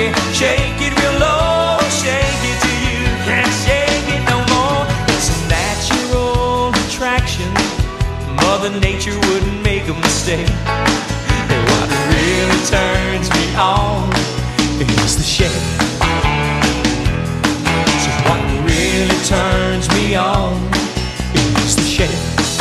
it, shake it real low, shake it till you can't shake it no more. It's a natural attraction. Mother Nature wouldn't make a mistake. And what really turns me on is the shake. So what really turns me on is the shake.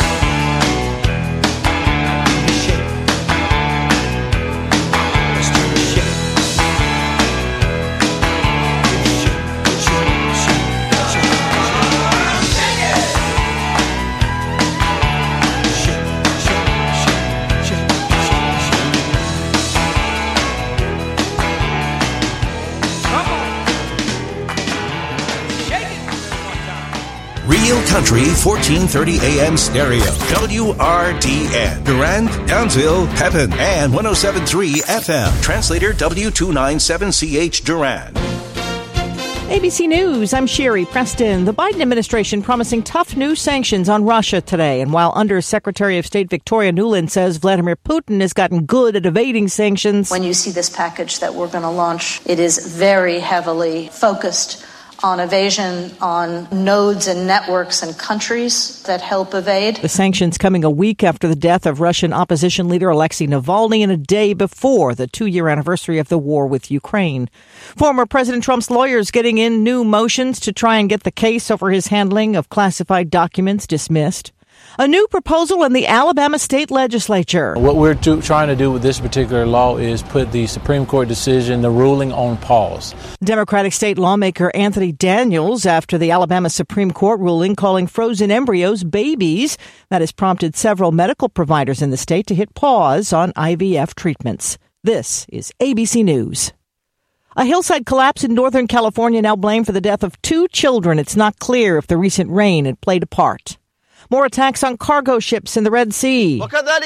Real Country 1430 AM stereo. WRDN. Durand, Downsville, Pepin, and 107.3 FM. Translator W297CH Durand. ABC News, I'm Sherry Preston. The Biden administration promising tough new sanctions on Russia today. And while Under Secretary of State Victoria Nuland says Vladimir Putin has gotten good at evading sanctions. When you see this package that we're going to launch, it is very heavily focused on evasion, on nodes and networks and countries that help evade. The sanctions coming a week after the death of Russian opposition leader Alexei Navalny and a day before the 2-year anniversary of the war with Ukraine. Former President Trump's lawyers getting in new motions to try and get the case over his handling of classified documents dismissed. A new proposal in the Alabama state legislature. What we're trying to do with this particular law is put the Supreme Court decision, the ruling, on pause. Democratic state lawmaker Anthony Daniels after the Alabama Supreme Court ruling calling frozen embryos babies. That has prompted several medical providers in the state to hit pause on IVF treatments. This is ABC News. A hillside collapse in Northern California now blamed for the death of 2 children. It's not clear if the recent rain had played a part. More attacks on cargo ships in the Red Sea.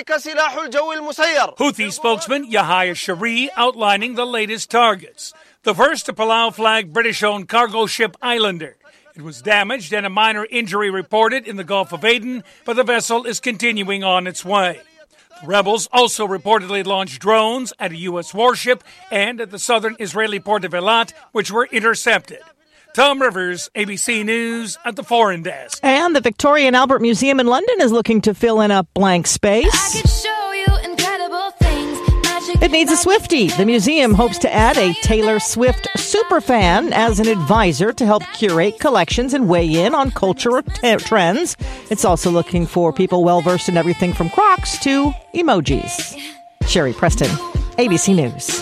Houthi spokesman Yahya Sharee outlining the latest targets. The first, a Palau flag British-owned cargo ship Islander. It was damaged and a minor injury reported in the Gulf of Aden, but the vessel is continuing on its way. The rebels also reportedly launched drones at a U.S. warship and at the southern Israeli port of Eilat, which were intercepted. Tom Rivers, ABC News at the Foreign Desk. And the Victoria and Albert Museum in London is looking to fill in a blank space. I could show you incredible things. It needs a Swiftie. The museum hopes to add a Taylor Swift superfan as an advisor to help curate collections and weigh in on cultural trends. It's also looking for people well-versed in everything from Crocs to emojis. Sherry Preston, ABC News.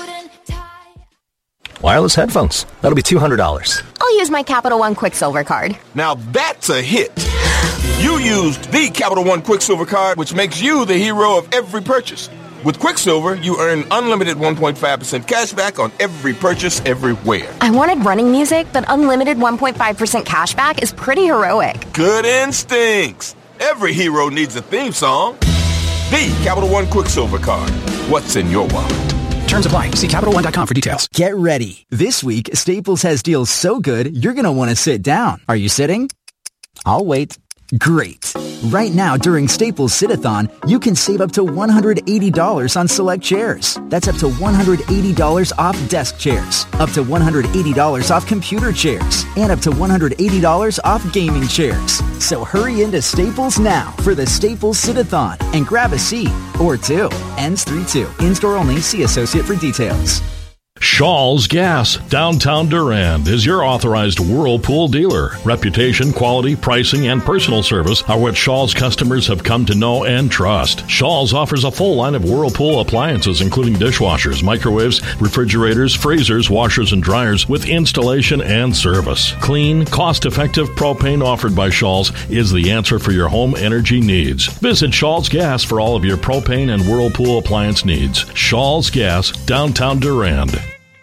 Wireless headphones. That'll be $200. I'll use my Capital One Quicksilver card. Now that's a hit. You used the Capital One Quicksilver card, which makes you the hero of every purchase. With Quicksilver, you earn unlimited 1.5% cash back on every purchase everywhere. I wanted running music, but unlimited 1.5% cash back is pretty heroic. Good instincts. Every hero needs a theme song. The Capital One Quicksilver card. What's in your wallet? Terms apply. See CapitalOne.com for details. Get ready. This week, Staples has deals so good, you're going to want to sit down. Are you sitting? I'll wait. Great. Right now, during Staples Sit-a-thon, you can save up to $180 on select chairs. That's up to $180 off desk chairs, up to $180 off computer chairs, and up to $180 off gaming chairs. So hurry into Staples now for the Staples Sit-a-thon and grab a seat or two. Ends 3/2. In-store only. See associate for details. Shaw's Gas, downtown Durand, is your authorized Whirlpool dealer. Reputation, quality, pricing, and personal service are what Shaw's customers have come to know and trust. Shaw's offers a full line of Whirlpool appliances, including dishwashers, microwaves, refrigerators, freezers, washers, and dryers, with installation and service. Clean, cost-effective propane offered by Shaw's is the answer for your home energy needs. Visit Shaw's Gas for all of your propane and Whirlpool appliance needs. Shaw's Gas, downtown Durand.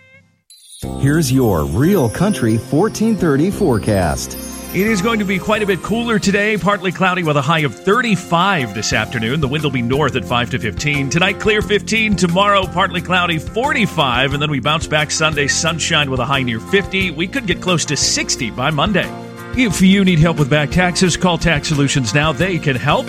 Here's your Real Country 1430 forecast. It is going to be quite a bit cooler today, partly cloudy with a high of 35 this afternoon. The wind will be north at 5 to 15. Tonight, clear 15. Tomorrow, partly cloudy 45. And then we bounce back Sunday, sunshine with a high near 50. We could get close to 60 by Monday. If you need help with back taxes, call Tax Solutions now. They can help.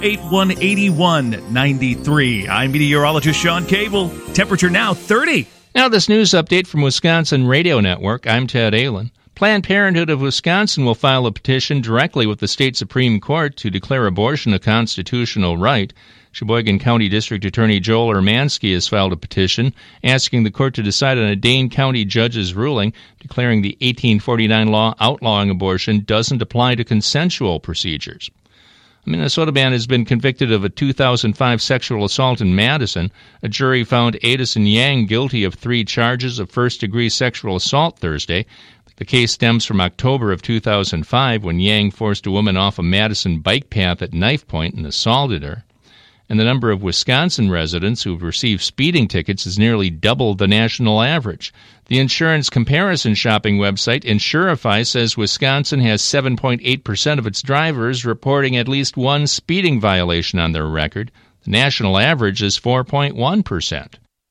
800-281-8193. I'm meteorologist Sean Cable. Temperature now 30. Now this news update from Wisconsin Radio Network. I'm Ted Allen. Planned Parenthood of Wisconsin will file a petition directly with the state Supreme Court to declare abortion a constitutional right. Sheboygan County District Attorney Joel Ermansky has filed a petition asking the court to decide on a Dane County judge's ruling declaring the 1849 law outlawing abortion doesn't apply to consensual procedures. A Minnesota man has been convicted of a 2005 sexual assault in Madison. A jury found Addison Yang guilty of 3 charges of first-degree sexual assault Thursday. The case stems from October of 2005 when Yang forced a woman off a Madison bike path at knife point and assaulted her. And the number of Wisconsin residents who have received speeding tickets has nearly doubled the national average. The insurance comparison shopping website Insurify says Wisconsin has 7.8% of its drivers reporting at least one speeding violation on their record. The national average is 4.1%.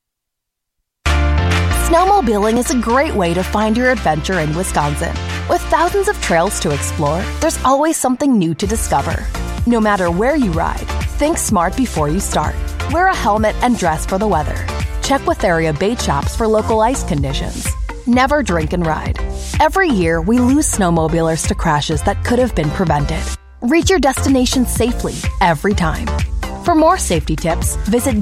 Snowmobiling is a great way to find your adventure in Wisconsin. With thousands of trails to explore, there's always something new to discover. No matter where you ride, think smart before you start. Wear a helmet and dress for the weather. Check with area bait shops for local ice conditions. Never drink and ride. Every year, we lose snowmobilers to crashes that could have been prevented. Reach your destination safely every time. For more safety tips, visit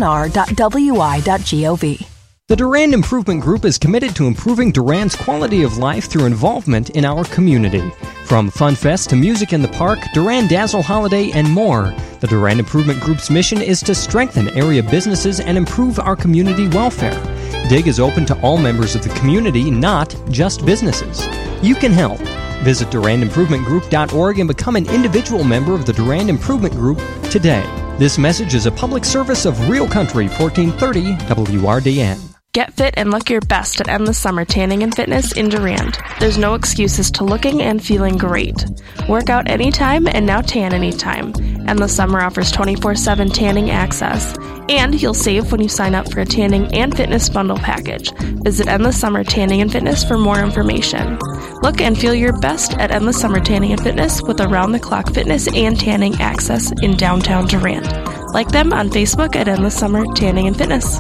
dnr.wi.gov. The Durand Improvement Group is committed to improving Durand's quality of life through involvement in our community. From Fun Fest to Music in the Park, Durand Dazzle Holiday, and more, the Durand Improvement Group's mission is to strengthen area businesses and improve our community welfare. DIG is open to all members of the community, not just businesses. You can help. Visit DurandImprovementGroup.org and become an individual member of the Durand Improvement Group today. This message is a public service of Real Country 1430 WRDN. Get fit and look your best at Endless Summer Tanning and Fitness in Durand. There's no excuses to looking and feeling great. Work out anytime and now tan anytime. Endless Summer offers 24/7 tanning access. And you'll save when you sign up for a tanning and fitness bundle package. Visit Endless Summer Tanning and Fitness for more information. Look and feel your best at Endless Summer Tanning and Fitness with around-the-clock fitness and tanning access in downtown Durand. Like them on Facebook at Endless Summer Tanning and Fitness.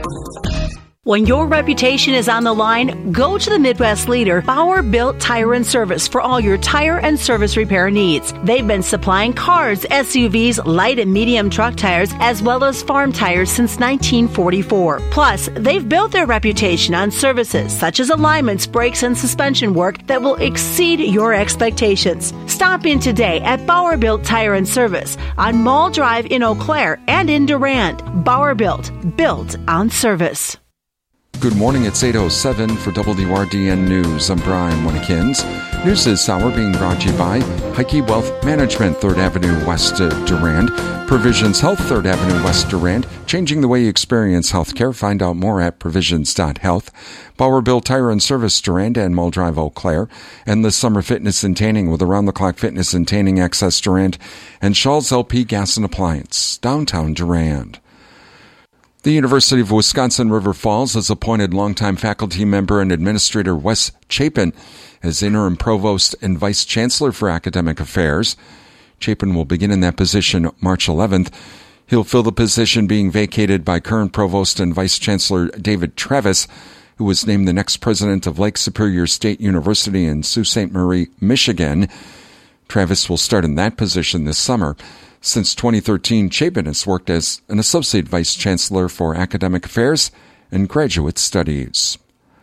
When your reputation is on the line, go to the Midwest leader, Bauer Built Tire and Service, for all your tire and service repair needs. They've been supplying cars, SUVs, light and medium truck tires, as well as farm tires since 1944. Plus, they've built their reputation on services such as alignments, brakes, and suspension work that will exceed your expectations. Stop in today at Bauer Built Tire and Service on Mall Drive in Eau Claire and in Durand. Bauer Built on service. Good morning, it's 8:07 for WRDN News. I'm Brian Winnekins. News this hour being brought to you by Heike Wealth Management, 3rd Avenue West Durand. Provisions Health, 3rd Avenue West Durand. Changing the way you experience healthcare. Find out more at provisions.health. Bauer Built Tire and Service, Durand and Mull Drive, Eau Claire. Endless Summer Fitness and Tanning with around-the-clock fitness and tanning access, Durand. And Shaw's LP Gas and Appliance, downtown Durand. The University of Wisconsin-River Falls has appointed longtime faculty member and administrator Wes Chapin as interim provost and vice chancellor for academic affairs. Chapin will begin in that position March 11th. He'll fill the position being vacated by current provost and vice chancellor David Travis, who was named the next president of Lake Superior State University in Sault Ste. Marie, Michigan. Travis will start in that position this summer. Since 2013, Chapin has worked as an associate vice chancellor for academic affairs and graduate studies.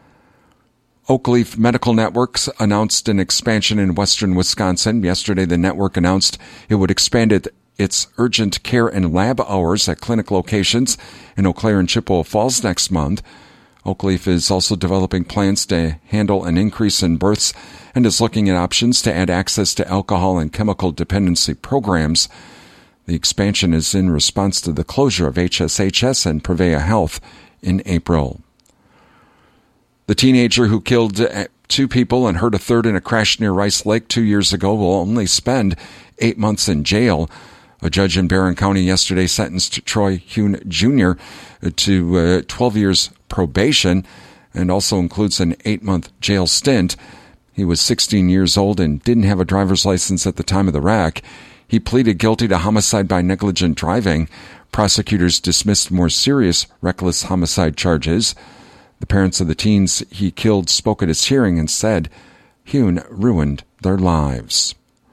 Oakleaf Medical Networks announced an expansion in western Wisconsin. Yesterday, the network announced it would expand its urgent care and lab hours at clinic locations in Eau Claire and Chippewa Falls next month. Oakleaf is also developing plans to handle an increase in births and is looking at options to add access to alcohol and chemical dependency programs. The expansion is in response to the closure of HSHS and Prevea Health in April. The teenager who killed 2 people and hurt a third in a crash near Rice Lake 2 years ago will only spend 8 months in jail. A judge in Barron County yesterday sentenced Troy Hune Jr. to 12 years probation and also includes an 8-month jail stint. He was 16 years old and didn't have a driver's license at the time of the wreck. He pleaded guilty to homicide by negligent driving. Prosecutors dismissed more serious reckless homicide charges. The parents of the teens he killed spoke at his hearing and said Hune ruined their lives.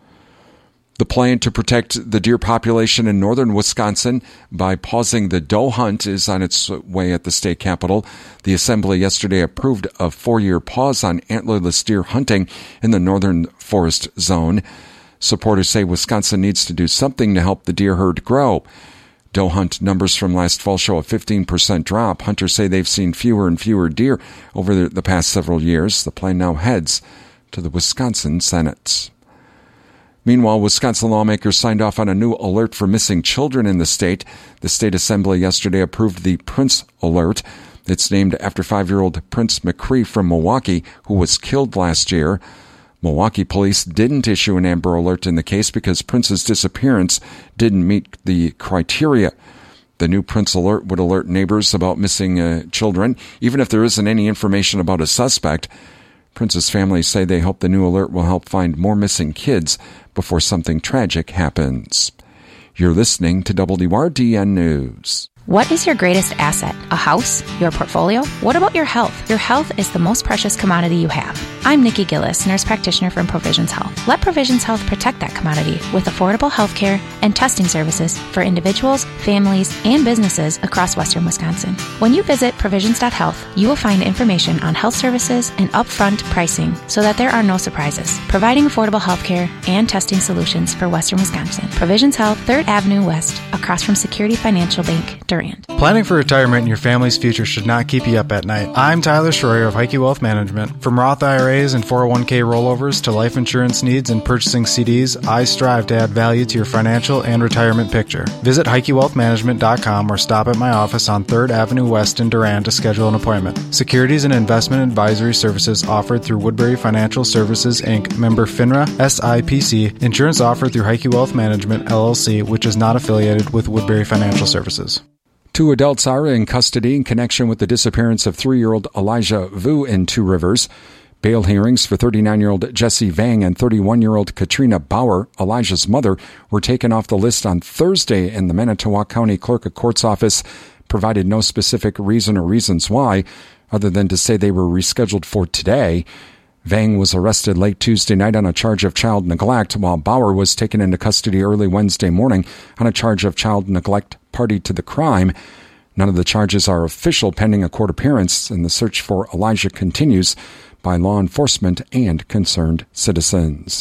The plan to protect the deer population in northern Wisconsin by pausing the doe hunt is on its way at the state capitol. The Assembly yesterday approved a 4-year pause on antlerless deer hunting in the northern forest zone. Supporters say Wisconsin needs to do something to help the deer herd grow. Doe hunt numbers from last fall show a 15% drop. Hunters say they've seen fewer and fewer deer over the past several years. The plan now heads to the Wisconsin Senate. Meanwhile, Wisconsin lawmakers signed off on a new alert for missing children in the state. The state assembly yesterday approved the Prince Alert. It's named after 5-year-old Prince McCree from Milwaukee, who was killed last year. Milwaukee police didn't issue an Amber Alert in the case because Prince's disappearance didn't meet the criteria. The new Prince Alert would alert neighbors about missing children, even if there isn't any information about a suspect. Prince's family say they hope the new alert will help find more missing kids before something tragic happens. You're listening to WRDN News. What is your greatest asset? A house? Your portfolio? What about your health? Your health is the most precious commodity you have. I'm Nikki Gillis, nurse practitioner from Provisions Health. Let Provisions Health protect that commodity with affordable health care and testing services for individuals, families, and businesses across western Wisconsin. When you visit provisions.health, you will find information on health services and upfront pricing so that there are no surprises, providing affordable health care and testing solutions for western Wisconsin. Provisions Health, 3rd Avenue West, across from Security Financial Bank, Durand. Planning for retirement and your family's future should not keep you up at night. I'm Tyler Schroyer of Heike Wealth Management. From Roth IRAs and 401k rollovers to life insurance needs and purchasing CDs, I strive to add value to your financial and retirement picture. Visit HikeWealthManagement.com or stop at my office on 3rd Avenue West in Durand to schedule an appointment. Securities and investment advisory services offered through Woodbury Financial Services, Inc., member FINRA, SIPC. Insurance offered through Heike Wealth Management, LLC, which is not affiliated with Woodbury Financial Services. 2 adults are in custody in connection with the disappearance of 3-year-old Elijah Vu in Two Rivers. Bail hearings for 39-year-old Jesse Vang and 31-year-old Katrina Bauer, Elijah's mother, were taken off the list on Thursday, and the Manitowoc County Clerk of Court's office provided no specific reason or reasons why, other than to say they were rescheduled for today. Vang was arrested late Tuesday night on a charge of child neglect, while Bauer was taken into custody early Wednesday morning on a charge of child neglect party to the crime. None of the charges are official pending a court appearance, and the search for Elijah continues by law enforcement and concerned citizens.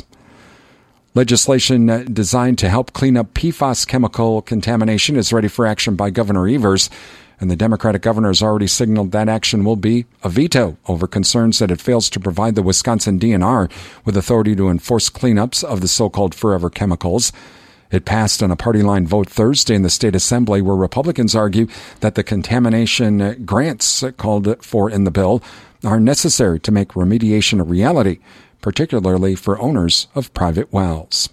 Legislation designed to help clean up PFAS chemical contamination is ready for action by Governor Evers, and the Democratic governor has already signaled that action will be a veto over concerns that it fails to provide the Wisconsin DNR with authority to enforce cleanups of the so-called forever chemicals. It passed on a party line vote Thursday in the state assembly, where Republicans argue that the contamination grants called for in the bill are necessary to make remediation a reality, particularly for owners of private wells.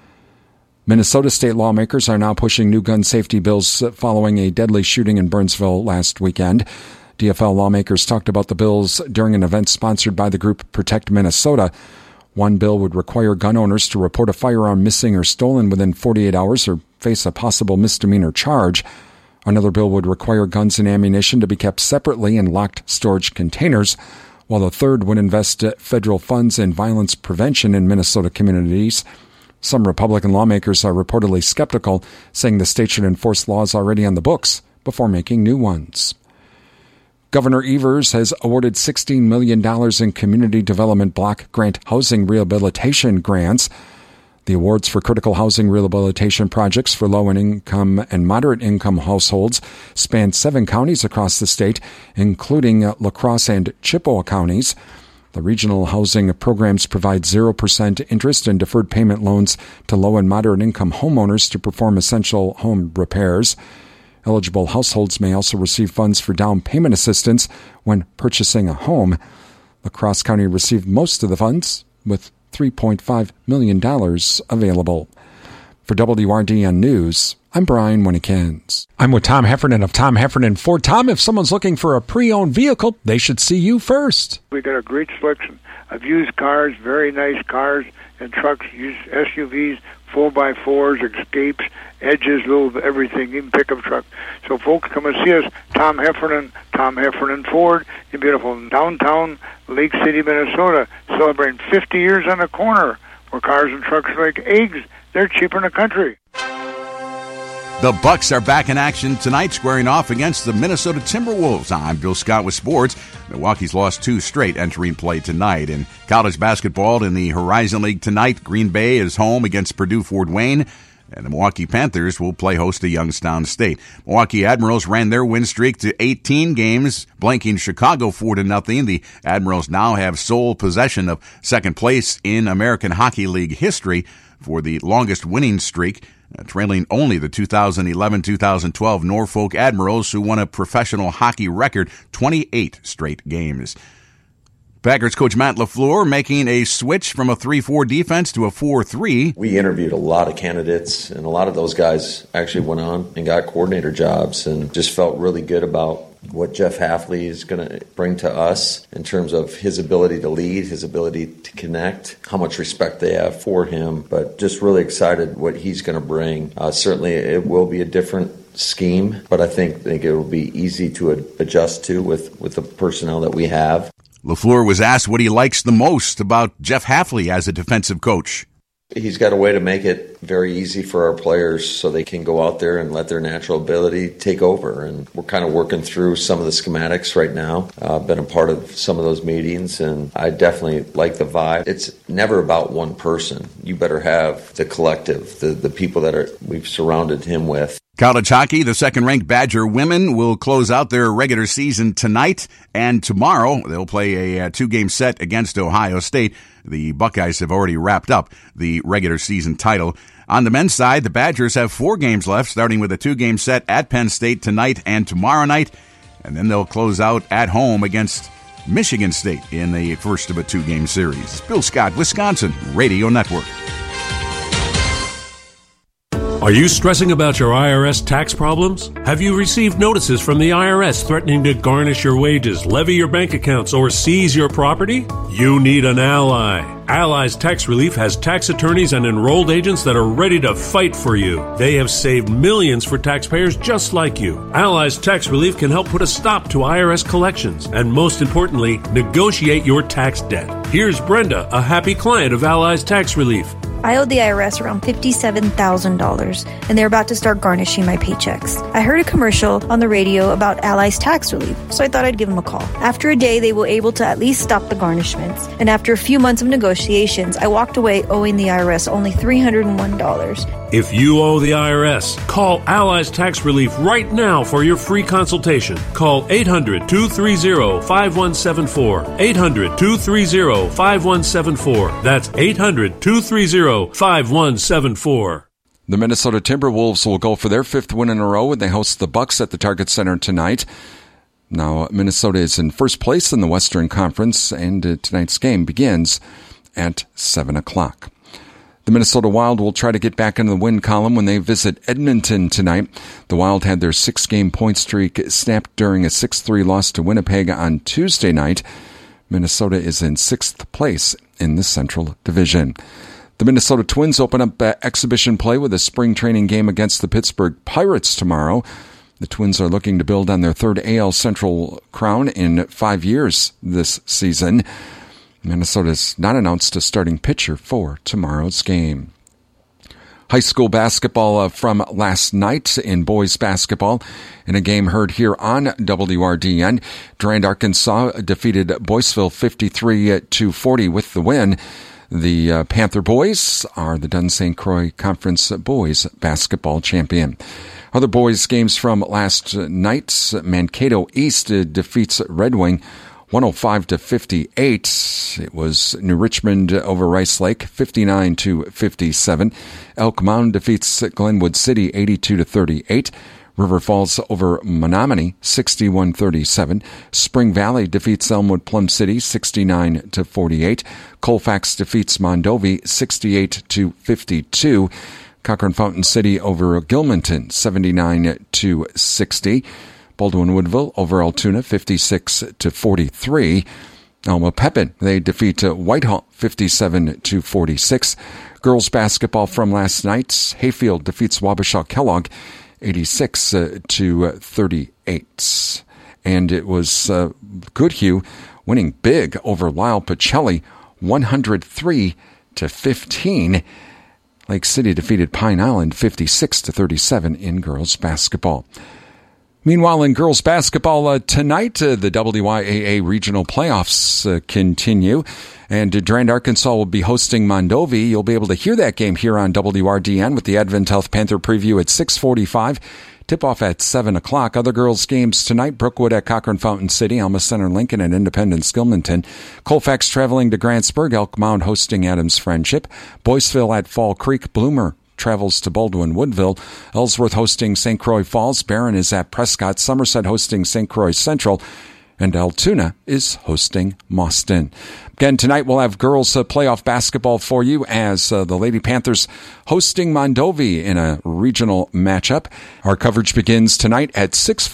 Minnesota state lawmakers are now pushing new gun safety bills following a deadly shooting in Burnsville last weekend. DFL lawmakers talked about the bills during an event sponsored by the group Protect Minnesota. One bill would require gun owners to report a firearm missing or stolen within 48 hours or face a possible misdemeanor charge. Another bill would require guns and ammunition to be kept separately in locked storage containers, while the third would invest federal funds in violence prevention in Minnesota communities. Some Republican lawmakers are reportedly skeptical, saying the state should enforce laws already on the books before making new ones. Governor Evers has awarded $16 million in Community Development Block Grant Housing Rehabilitation grants. The awards for critical housing rehabilitation projects for low-income and moderate-income households span 7 counties across the state, including La Crosse and Chippewa counties. The regional housing programs provide 0% interest and deferred payment loans to low- and moderate-income homeowners to perform essential home repairs. Eligible households may also receive funds for down payment assistance when purchasing a home. La Crosse County received most of the funds, with $3.5 million available. For WRDN News, I'm Brian Winnekins. I'm with Tom Heffernan of Tom Heffernan Ford. Tom, if someone's looking for a pre-owned vehicle, they should see you first. We got a great selection of used cars, very nice cars and trucks, used SUVs, 4x4s, escapes, edges, little everything, even pickup truck. So folks, come and see us, Tom Heffernan Ford in beautiful downtown Lake City, Minnesota, celebrating 50 years on the corner, where cars and trucks are like eggs. They're cheaper in the country. The Bucks are back in action tonight, squaring off against the Minnesota Timberwolves. I'm Bill Scott with sports. Milwaukee's lost 2 straight entering play tonight. In college basketball in the Horizon League tonight, Green Bay is home against Purdue-Fort Wayne, and the Milwaukee Panthers will play host to Youngstown State. Milwaukee Admirals ran their win streak to 18 games, blanking Chicago 4-0. The Admirals now have sole possession of second place in American Hockey League history for the longest winning streak, trailing only the 2011-2012 Norfolk Admirals, who won a professional hockey record 28 straight games. Packers coach Matt LaFleur making a switch from a 3-4 defense to a 4-3. We interviewed a lot of candidates, and a lot of those guys actually went on and got coordinator jobs, and just felt really good about what Jeff Hafley is going to bring to us in terms of his ability to lead, his ability to connect, how much respect they have for him, but just really excited what he's going to bring. Certainly it will be a different scheme, but I think it will be easy to adjust to with the personnel that we have. LaFleur was asked what he likes the most about Jeff Hafley as a defensive coach. He's got a way to make it very easy for our players so they can go out there and let their natural ability take over. And we're kind of working through some of the schematics right now. I've been a part of some of those meetings, and I definitely like the vibe. It's never about one person. You better have the collective, the people that we've surrounded him with. College hockey, the second-ranked Badger women will close out their regular season tonight, and tomorrow they'll play a 2-game set against Ohio State. The Buckeyes have already wrapped up the regular season title. On the men's side, the Badgers have 4 games left, starting with a 2-game set at Penn State tonight and tomorrow night, and then they'll close out at home against Michigan State in the first of a 2-game series. Bill Scott, Wisconsin Radio Network. Are you stressing about your IRS tax problems? Have you received notices from the IRS threatening to garnish your wages, levy your bank accounts, or seize your property? You need an ally. Allies Tax Relief has tax attorneys and enrolled agents that are ready to fight for you. They have saved millions for taxpayers just like you. Allies Tax Relief can help put a stop to IRS collections and, most importantly, negotiate your tax debt. Here's Brenda, a happy client of Allies Tax Relief. I owed the IRS around $57,000, and they're about to start garnishing my paychecks. I heard a commercial on the radio about Allies Tax Relief, so I thought I'd give them a call. After a day, they were able to at least stop the garnishments, and after a few months of negotiations, I walked away owing the IRS only $301. If you owe the IRS, call Allies Tax Relief right now for your free consultation. Call 800-230-5174. 800-230-5174. That's 800-230-5174. The Minnesota Timberwolves will go for their 5th win in a row when they host the Bucks at the Target Center tonight. Now, Minnesota is in first place in the Western Conference, and tonight's game begins at 7 o'clock. The Minnesota Wild will try to get back into the win column when they visit Edmonton tonight. The Wild had their 6-game point streak snapped during a 6-3 loss to Winnipeg on Tuesday night. Minnesota is in 6th place in the Central Division. The Minnesota Twins open up exhibition play with a spring training game against the Pittsburgh Pirates tomorrow. The Twins are looking to build on their 3rd AL Central crown in 5 years this season. Minnesota's not announced a starting pitcher for tomorrow's game. High school basketball from last night in boys basketball. In a game heard here on WRDN, Durand, Arkansas defeated Boyceville 53-40 with the win. The Panther boys are the Dunn St. Croix Conference boys basketball champion. Other boys games from last night, Mankato East defeats Red Wing 105-58. It was New Richmond over Rice Lake 59-57. Elk Mound defeats Glenwood City 82-38. River Falls over Menominee 61-37. Spring Valley defeats Elmwood Plum City 69-48. Colfax defeats Mondovi 68-52. Cochrane Fountain City over Gilmanton 79-60. Baldwin Woodville over Altoona 56-43. Alma Pepin, they defeat Whitehall 57-46. Girls basketball from last night. Hayfield defeats Wabasha Kellogg 86-38. And it was Goodhue winning big over Lyle Pacelli 103-15. Lake City defeated Pine Island 56-37 in girls basketball. Meanwhile, in girls basketball tonight, the WYAA regional playoffs continue, and Durand, Arkansas will be hosting Mondovi. You'll be able to hear that game here on WRDN with the Advent Health Panther preview at 6:45. Tip-off at 7 o'clock. Other girls' games tonight, Brookwood at Cochrane Fountain City, Alma Center Lincoln at Independence Gilmanton. Colfax traveling to Grantsburg, Elk Mound hosting Adams Friendship. Boyceville at Fall Creek, Bloomer travels to Baldwin Woodville. Ellsworth hosting St. Croix Falls. Barron is at Prescott. Somerset hosting St. Croix Central. And Altoona is hosting Mauston. Again, tonight we'll have girls playoff basketball for you as the Lady Panthers hosting Mondovi in a regional matchup. Our coverage begins tonight at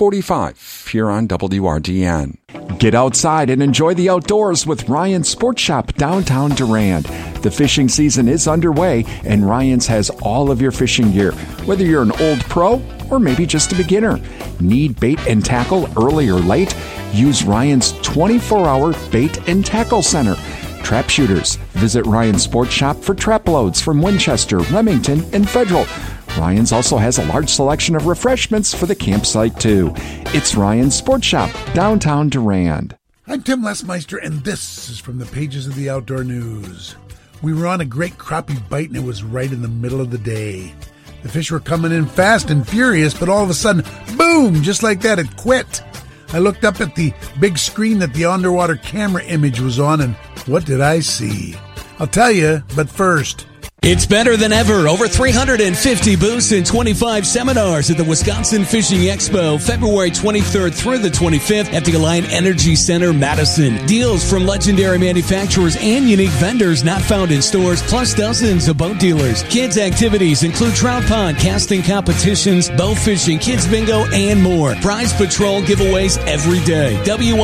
6:45 here on WRDN. Get outside and enjoy the outdoors with Ryan's Sports Shop downtown Durand. The fishing season is underway, and Ryan's has all of your fishing gear, whether you're an old pro or maybe just a beginner. Need bait and tackle early or late? Use Ryan's 24-hour bait and tackle center. Trap shooters, visit Ryan's Sports Shop for trap loads from Winchester, Remington, and Federal. Ryan's also has a large selection of refreshments for the campsite, too. It's Ryan's Sports Shop, downtown Durand. I'm Tim Lesmeister, and this is from the pages of the Outdoor News. We were on a great crappie bite, and it was right in the middle of the day. The fish were coming in fast and furious, but all of a sudden, boom, just like that, it quit. I looked up at the big screen that the underwater camera image was on, and what did I see? I'll tell you, but first... It's better than ever. Over 350 booths and 25 seminars at the Wisconsin Fishing Expo, February 23rd through the 25th at the Alliant Energy Center, Madison. Deals from legendary manufacturers and unique vendors not found in stores, plus dozens of boat dealers. Kids' activities include trout pond, casting competitions, bow fishing, kids bingo, and more. Prize patrol giveaways every day.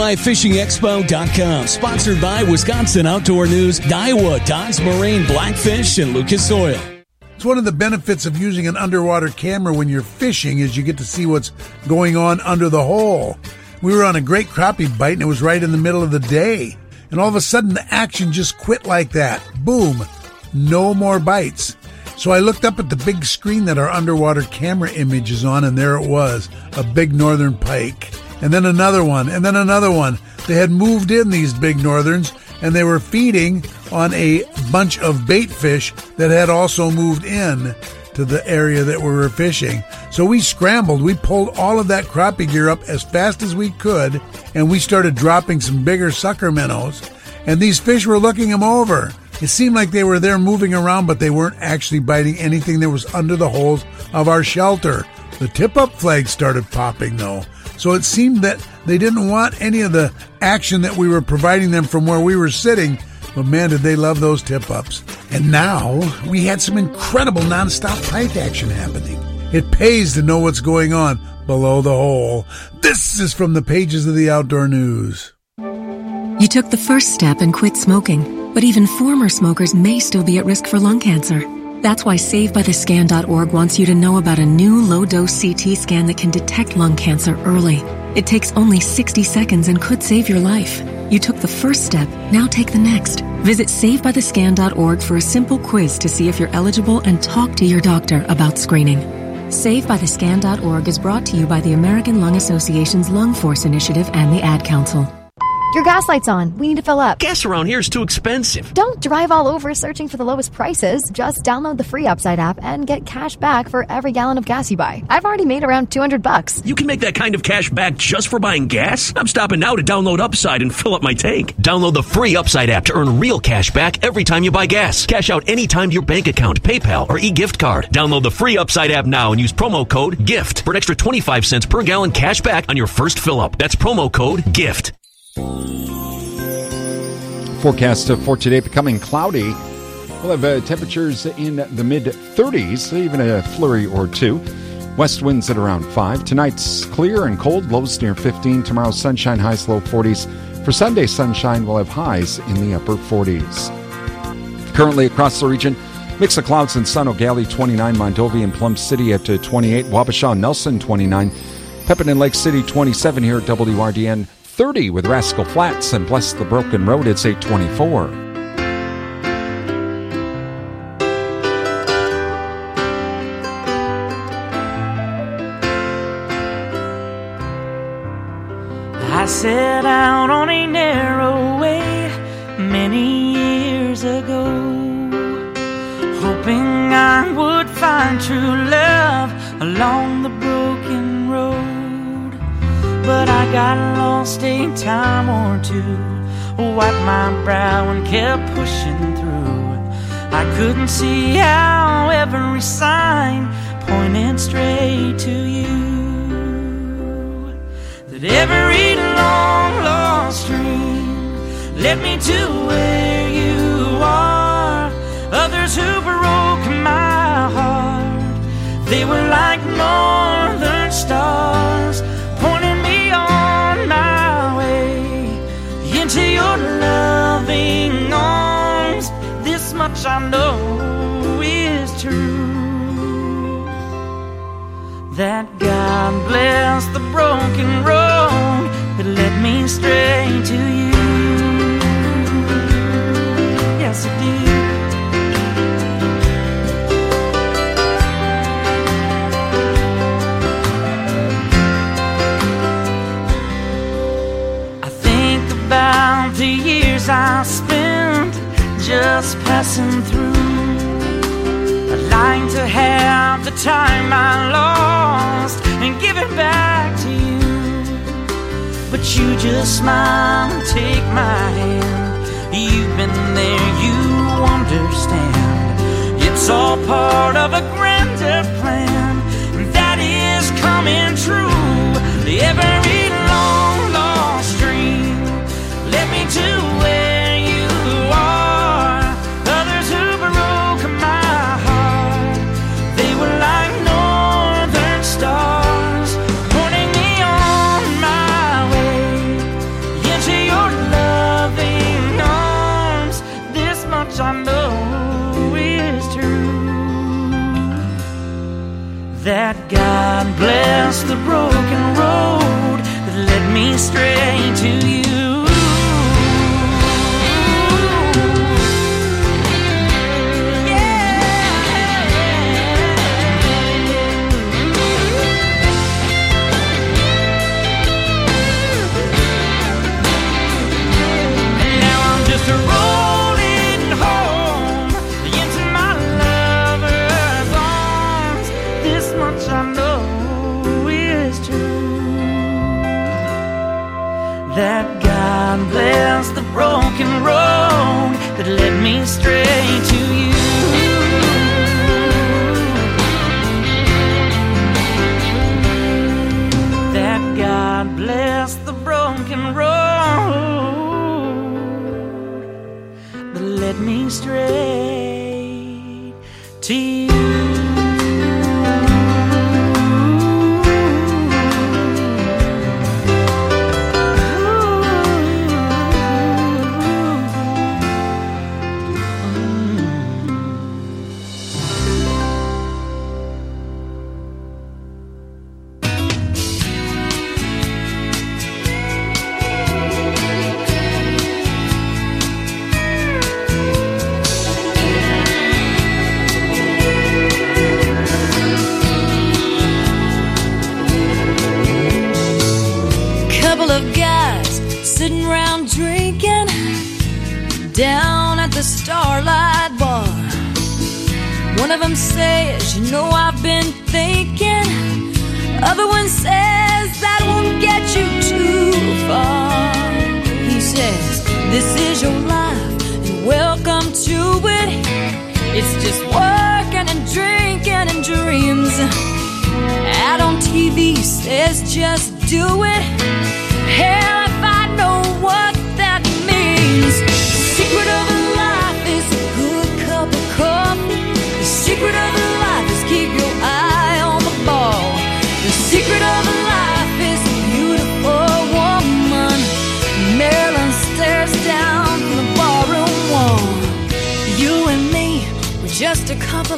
WIFishingExpo.com. Sponsored by Wisconsin Outdoor News, Daiwa, Dodge Marine, Blackfish, and Lucas Oil. It's one of the benefits of using an underwater camera when you're fishing is you get to see what's going on under the hole. We were on a great crappie bite, and it was right in the middle of the day. And all of a sudden, the action just quit like that. Boom. No more bites. So I looked up at the big screen that our underwater camera image is on, and there it was, a big northern pike. And then another one, and then another one. They had moved in, these big northerns, and they were feeding on a bunch of bait fish that had also moved in to the area that we were fishing. So we scrambled. We pulled all of that crappie gear up as fast as we could, and we started dropping some bigger sucker minnows. And these fish were looking them over. It seemed like they were there moving around, but they weren't actually biting anything that was under the holes of our shelter. The tip-up flags started popping, though. So it seemed that they didn't want any of the action that we were providing them from where we were sitting. But man, did they love those tip-ups. And now we had some incredible nonstop pike action happening. It pays to know what's going on below the hole. This is from the pages of the Outdoor News. You took the first step and quit smoking, but even former smokers may still be at risk for lung cancer. That's why SaveByTheScan.org wants you to know about a new low-dose CT scan that can detect lung cancer early. It takes only 60 seconds and could save your life. You took the first step, now take the next. Visit SaveByTheScan.org for a simple quiz to see if you're eligible and talk to your doctor about screening. SaveByTheScan.org is brought to you by the American Lung Association's Lung Force Initiative and the Ad Council. Your gas light's on. We need to fill up. Gas around here is too expensive. Don't drive all over searching for the lowest prices. Just download the free Upside app and get cash back for every gallon of gas you buy. I've already made around $200. You can make that kind of cash back just for buying gas? I'm stopping now to download Upside and fill up my tank. Download the free Upside app to earn real cash back every time you buy gas. Cash out anytime to your bank account, PayPal, or e-gift card. Download the free Upside app now and use promo code GIFT for an extra 25 cents per gallon cash back on your first fill up. That's promo code GIFT. Forecast for today becoming cloudy. We'll have temperatures in the mid-30s, even a flurry or two. West winds at around 5. Tonight's clear and cold, lows near 15. Tomorrow's sunshine, highs low 40s. For Sunday, sunshine will have highs in the upper 40s. Currently across the region, mix of clouds and sun. O'Galley 29, Mondovi and Plum City at 28, Wabasha, Nelson 29, Pepin and Lake City 27 here at WRDN, 30 with Rascal Flats and Bless the Broken Road. It's 824. I set out on a narrow way many years ago, hoping I would find true love along the broken road. But I got lost a time or two, wiped my brow and kept pushing through. I couldn't see how every sign pointed straight to you. That every long lost dream led me to where you are. Others who broke my heart, they were like northern stars, pointing me on my way into your loving arms. This much I know is true, that God bless the broken road that led me straight to you. Yes, it did. I think about the years I spent just passing through. I'd like to have the time I lost and give it back to you, but you just smile and take my hand. You've been there, you understand. It's all part of a grander plan that is coming true. Every long lost dream led me to where you are. Others who broke my heart, they were like northern stars, pointing me on my way into your loving arms. This much I know is true, that God bless the broken road that led me straight to you. That God bless the broken road that led me straight to you. That God bless the broken road that led me straight to you. Sitting around drinking down at the Starlight Bar. One of them says, you know, I've been thinking. Other one says, that won't get you too far. He says, this is your life and welcome to it. It's just working and drinking and dreams. Ad on TV says, just do it. Hell, if I know what that means. The secret of life is a good cup of coffee. The secret of life is keep your eye on the ball. The secret of life is a beautiful woman, Marilyn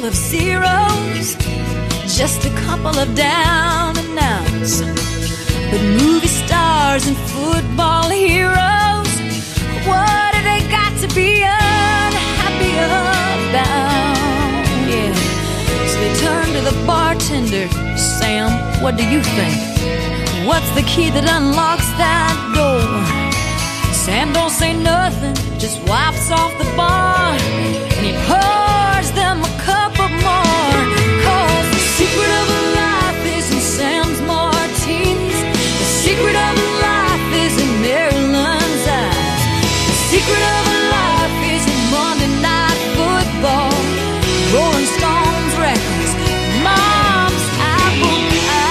of zeros, just a couple of down and outs. But movie stars and football heroes, what have they got to be unhappy about? Yeah. So they turn to the bartender. Sam, what do you think? What's the key that unlocks that door? Sam don't say nothing, just wipes off the bar, and he pours them a couple more. 'Cause the secret of a life is in Sam's martinis. The secret of a life is in Maryland's eyes. The secret of a life is in Monday Night Football, Rolling Stones records, Mom's apple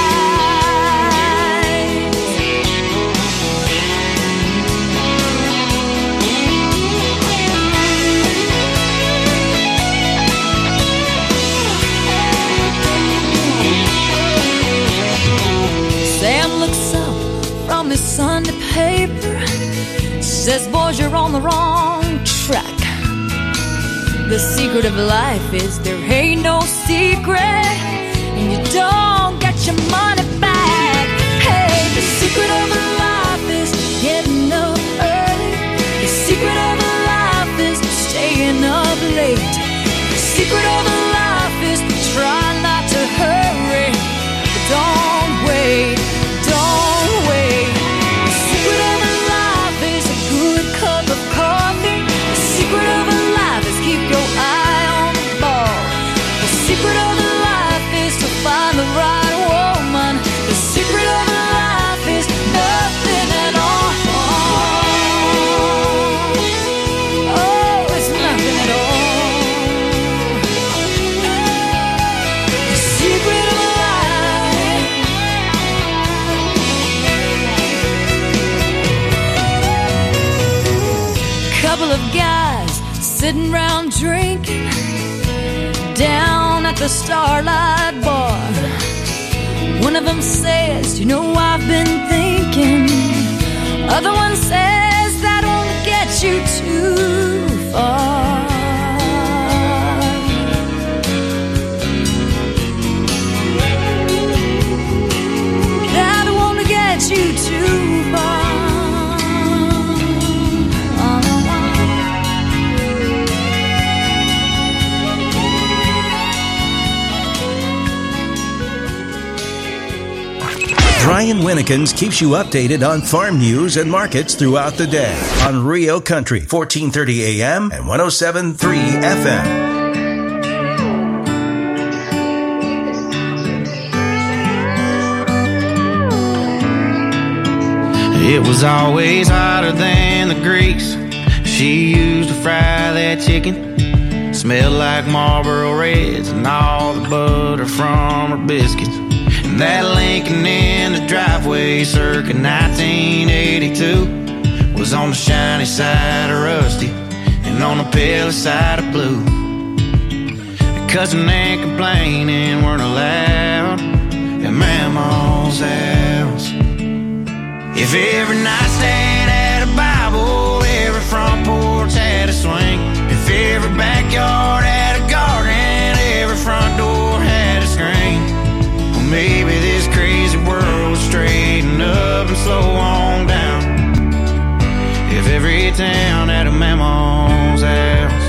pies. Sam looks up from his Sunday paper, says, boys, you're on the wrong track. The secret of life is there ain't no secret, and you don't get your money back. Hey, the secret of life is getting up early. The secret of life is staying up late. The secret of life is trying not to hurry, but don't wait, don't wait. The secret of life is a good cup of coffee. The secret of life is keep your eye on the ball. The secret of life is to find the right woman. The secret of life is nothing at all. Oh, it's nothing at all. The secret of life. Couple of guys sitting around drinking down at the Starlight Bar. One of them says, you know, I've been thinking. Other one says, that won't get you too far. That won't get you too far. Brian Winnekins keeps you updated on farm news and markets throughout the day on Rio Country, 1430 AM and 107.3 FM. It was always hotter than the grease she used to fry that chicken. Smelled like Marlboro Reds and all the butter from her biscuits. And that Lincoln in the driveway circa 1982 was on the shiny side of rusty and on the pale side of blue. Cussing and complaining weren't allowed at Mama's house. If every nightstand had a Bible, every front porch had a swing. If every backyard had a garden, every front door had a screen. Well, maybe this crazy world would straighten up and slow on down if every town had a Mama's house.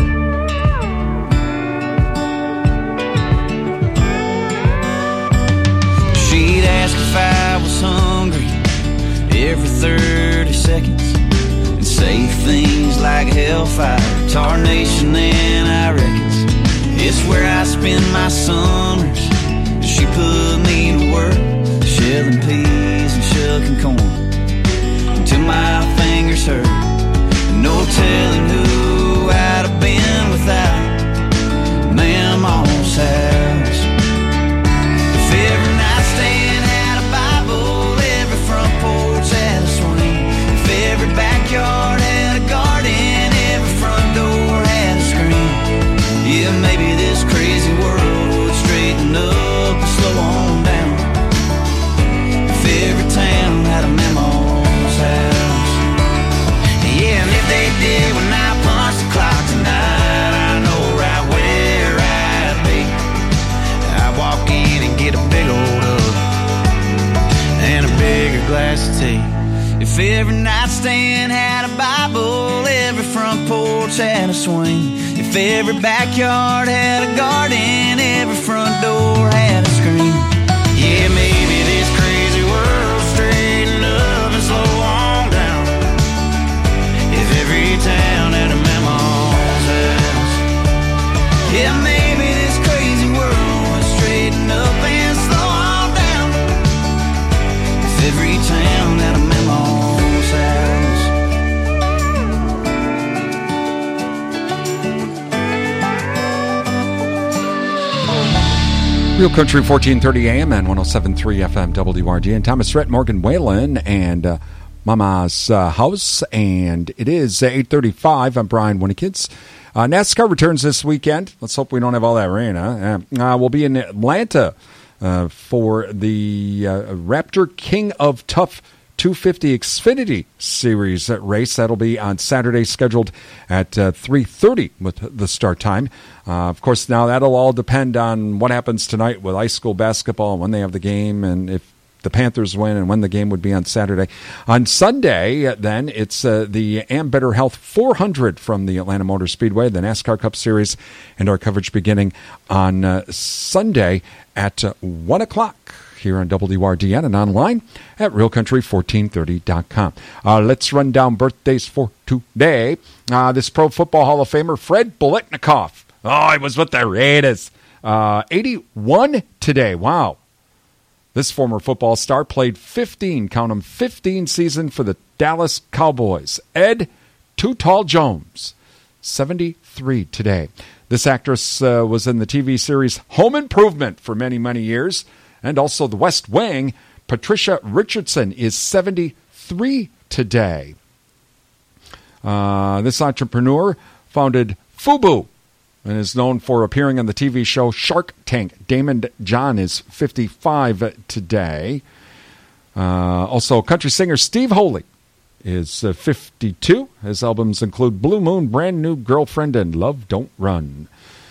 She'd ask if I was hungry every 30 seconds and say things like hellfire, tarnation, and I reckons it's where I spend my summers. She put me to work shelling peas and shucking corn until my fingers hurt. No telling who I'd have been without Mama's house. If every nightstand had a Bible, every front porch had a swing. If every backyard had a garden, every front door had a screen. Yeah, maybe this crazy world would straighten up and slow on down if every town had a Mama's house. If every nightstand had a Bible, every front porch had a swing. If every backyard had a garden, every front door had a screen. Yeah, maybe this crazy world straighten up and slow on down. If every town had a mammal's house. Yeah, maybe this crazy world would straighten up and slow on down. If every town had a mammal's house. Real Country 1430 AM and 107.3 FM WRD. And Thomas Rhett, Morgan Whalen, and Mama's House. And it is 8:35. I'm Brian Winnikins. NASCAR returns this weekend. Let's hope we don't have all that rain. We'll be in Atlanta for the Raptor King of Tough 250 Xfinity Series race. That'll be on Saturday, scheduled at 3:30 with the start time. Of course, now that'll all depend on what happens tonight with high school basketball and when they have the game, and if the Panthers win and when the game would be on Saturday. On Sunday, then, it's the Ambetter Health 400 from the Atlanta Motor Speedway, the NASCAR Cup Series, and our coverage beginning on Sunday at 1 o'clock. Here on WRDN and online at realcountry1430.com. Let's run down birthdays for today. This Pro Football Hall of Famer, Fred Biletnikoff. Oh, he was with the Raiders. 81 today. Wow. This former football star played 15 seasons for the Dallas Cowboys. Ed Too Tall Jones, 73 today. This actress was in the TV series Home Improvement for many, many years. And also The West Wing. Patricia Richardson is 73 today. This entrepreneur founded FUBU and is known for appearing on the TV show Shark Tank. Damon John is 55 today. Also, country singer Steve Holy is 52. His albums include Blue Moon, Brand New Girlfriend, and Love Don't Run.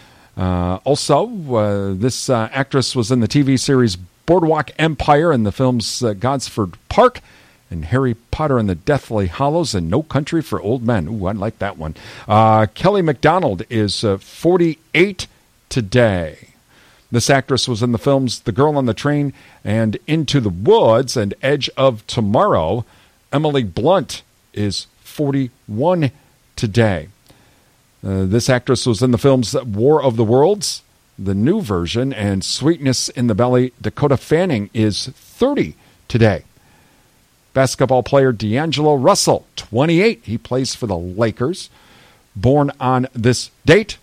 This actress was in the TV series Boardwalk Empire and the films Gosford Park and Harry Potter and the Deathly Hallows and No Country for Old Men. Ooh, I like that one. Kelly MacDonald is 48 today. This actress was in the films The Girl on the Train and Into the Woods and Edge of Tomorrow. Emily Blunt is 41 today. This actress was in the films War of the Worlds, the new version, and Sweetness in the Belly. Dakota Fanning is 30 today. Basketball player D'Angelo Russell, 28. He plays for the Lakers. Born on this date.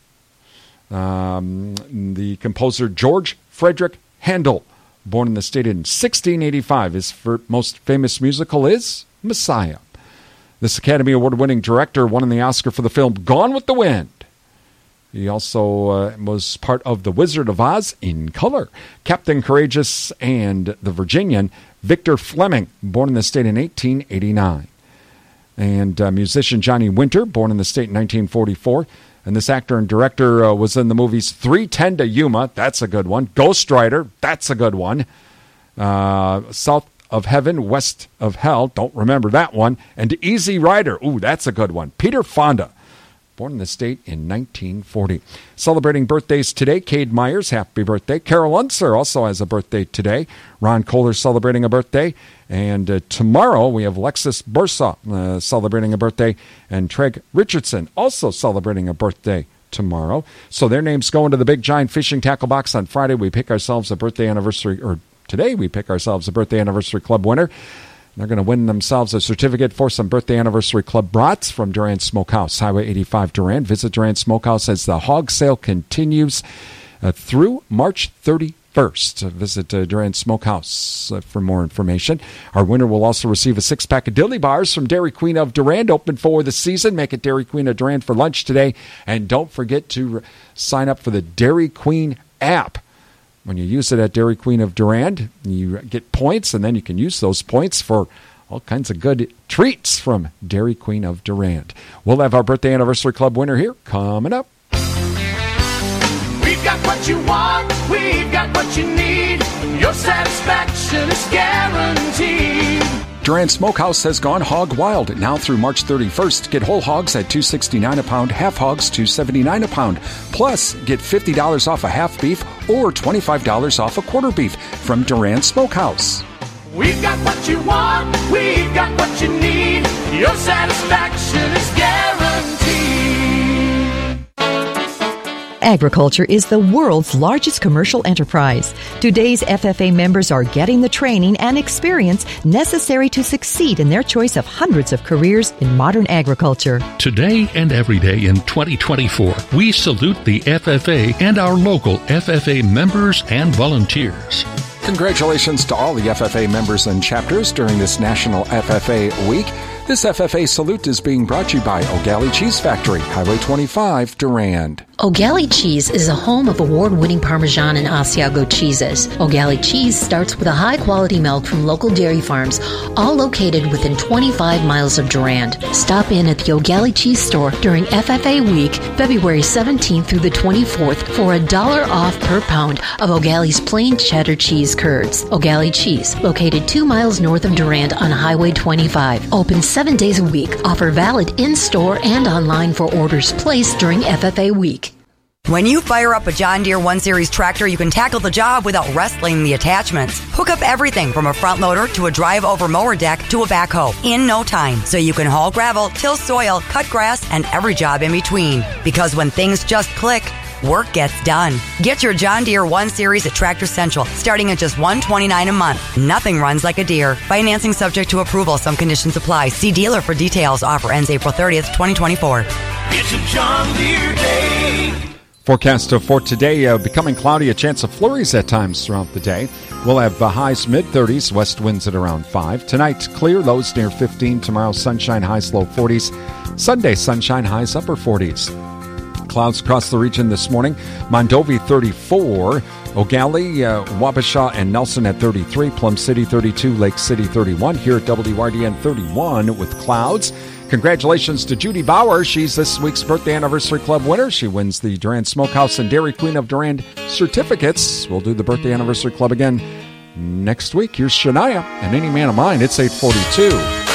The composer George Frederick Handel, born in the state in 1685. His most famous musical is Messiah. This Academy Award-winning director won the Oscar for the film Gone with the Wind. He also was part of The Wizard of Oz in color. Captain Courageous and The Virginian, Victor Fleming, born in the state in 1889. And musician Johnny Winter, born in the state in 1944. And this actor and director was in the movies 3:10 to Yuma. That's a good one. Ghost Rider. That's a good one. South of Heaven, West of Hell. Don't remember that one. And Easy Rider. Ooh, that's a good one. Peter Fonda, born in the state in 1940. Celebrating birthdays today, Cade Myers, happy birthday. Carol Unser also has a birthday today. Ron Kohler celebrating a birthday. And tomorrow we have Lexus Bursa celebrating a birthday. And Treg Richardson also celebrating a birthday tomorrow. So their names go into the big giant fishing tackle box on Friday. We pick ourselves a birthday anniversary, or today we pick ourselves a birthday anniversary club winner. They're going to win themselves a certificate for some birthday anniversary club brats from Duran Smokehouse, Highway 85 Duran. Visit Duran Smokehouse as the hog sale continues through March 31st. Visit Duran Smokehouse for more information. Our winner will also receive a 6-pack of dilly bars from Dairy Queen of Durand, open for the season. Make it Dairy Queen of Durand for lunch today. And don't forget to sign up for the Dairy Queen app. When you use it at Dairy Queen of Durand, you get points, and then you can use those points for all kinds of good treats from Dairy Queen of Durand. We'll have our birthday anniversary club winner here coming up. We've got what you want, we've got what you need. Your satisfaction is guaranteed. Durand Smokehouse has gone hog wild. Now through March 31st, get whole hogs at $2.69 a pound, half hogs $2.79 a pound. Plus, get $50 off a half beef or $25 off a quarter beef from Durand Smokehouse. We've got what you want, we've got what you need. Your satisfaction is guaranteed. Agriculture is the world's largest commercial enterprise. Today's FFA members are getting the training and experience necessary to succeed in their choice of hundreds of careers in modern agriculture. Today and every day in 2024, we salute the FFA and our local FFA members and volunteers. Congratulations to all the FFA members and chapters during this National FFA Week. This FFA salute is being brought to you by O'Galley Cheese Factory, Highway 25, Durand. O'Galley Cheese is a home of award-winning Parmesan and Asiago cheeses. O'Galley Cheese starts with a high-quality milk from local dairy farms, all located within 25 miles of Durand. Stop in at the O'Galley Cheese store during FFA Week, February 17th through the 24th, for $1 off per pound of O'Galley's plain cheddar cheese curds. O'Galley Cheese, located 2 miles north of Durand on Highway 25. Open 7 days a week. Offer valid in-store and online for orders placed during FFA Week. When you fire up a John Deere 1 Series tractor, you can tackle the job without wrestling the attachments. Hook up everything from a front loader to a drive-over mower deck to a backhoe in no time, so you can haul gravel, till soil, cut grass, and every job in between. Because when things just click, work gets done. Get your John Deere 1 Series at Tractor Central, starting at just $129 a month. Nothing runs like a Deere. Financing subject to approval. Some conditions apply. See dealer for details. Offer ends April 30th, 2024. It's a John Deere day. Forecast for today, becoming cloudy, a chance of flurries at times throughout the day. We'll have highs mid-30s, west winds at around 5. Tonight, clear, lows near 15. Tomorrow, sunshine, highs, low 40s. Sunday, sunshine, highs, upper 40s. Clouds across the region this morning. Mondovi 34, O'Galley, Wabasha, and Nelson at 33, Plum City 32, Lake City 31. Here at WRDN 31 with clouds. Congratulations to Judy Bauer. She's this week's Birthday Anniversary Club winner. She wins the Durand Smokehouse and Dairy Queen of Durand certificates. We'll do the Birthday Anniversary Club again next week. Here's Shania and Any Man of Mine. It's 8:42.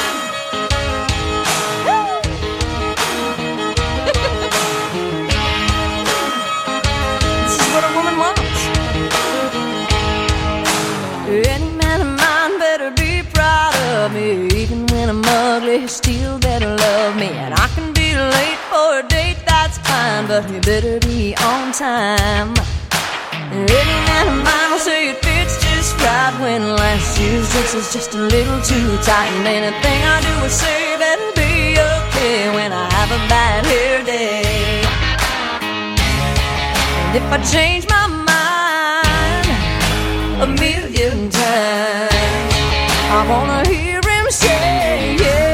Still better love me, and I can be late for a date, that's fine, but you better be on time. Any man of mine will say it fits just right when last year's dress is just a little too tight, and anything I do or say better be okay when I have a bad hair day. And if I change my mind a million times, I wanna hear him say, yeah.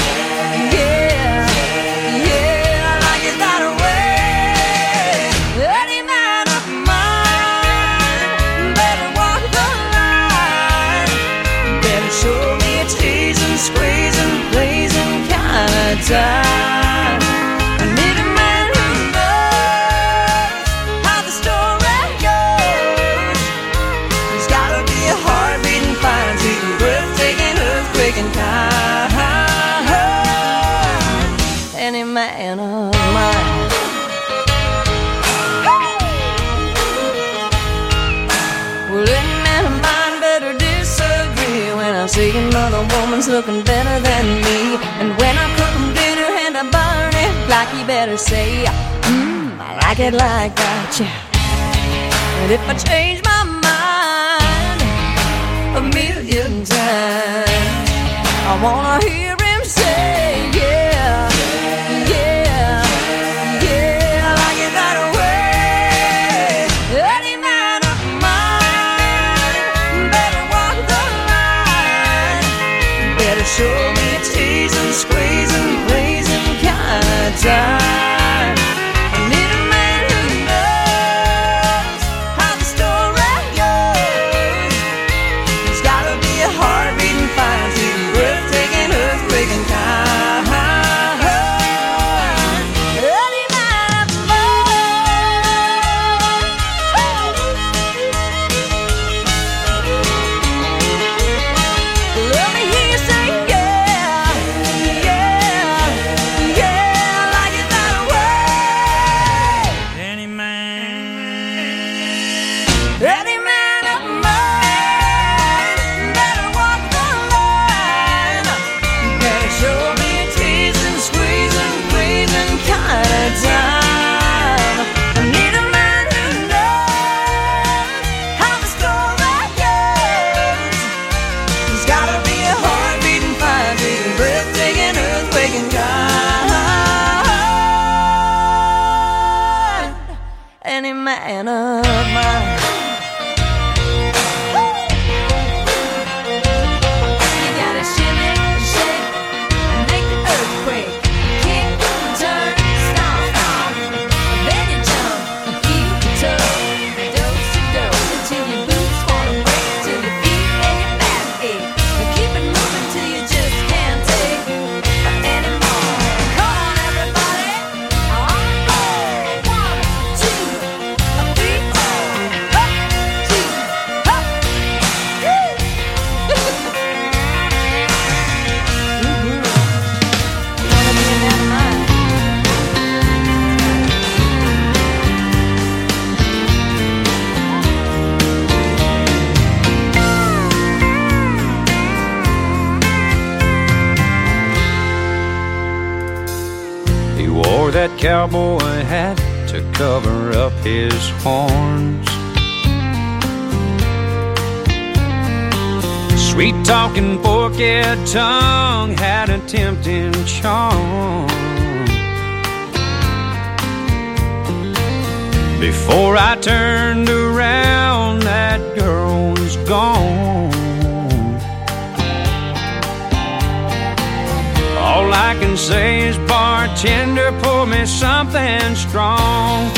Time. I need a man who knows how the story goes. There's gotta be a heart beating fine, sweet, breathtaking, earthquaking kind. Any man of mine. Well, any man of mine better disagree when I see another woman's looking better than me, and when I cook I burn it like you better say, I like it like that, yeah. And if I change my mind a million times, I wanna hear him say, yeah, yeah, yeah, I like it that way. Any man of mine better walk the line, better show me a tease and squeeze and time. I need a man who knows how the story goes. There's gotta be a heart beating fine, sweet, breathtaking, earthquaking kind. Any man of mine. Let me hear you say, that cowboy hat to cover up his horns. Sweet-talking forked tongue had a tempting charm. Before I turned around, that girl was gone. All I can say is, bartender, pour me something strong.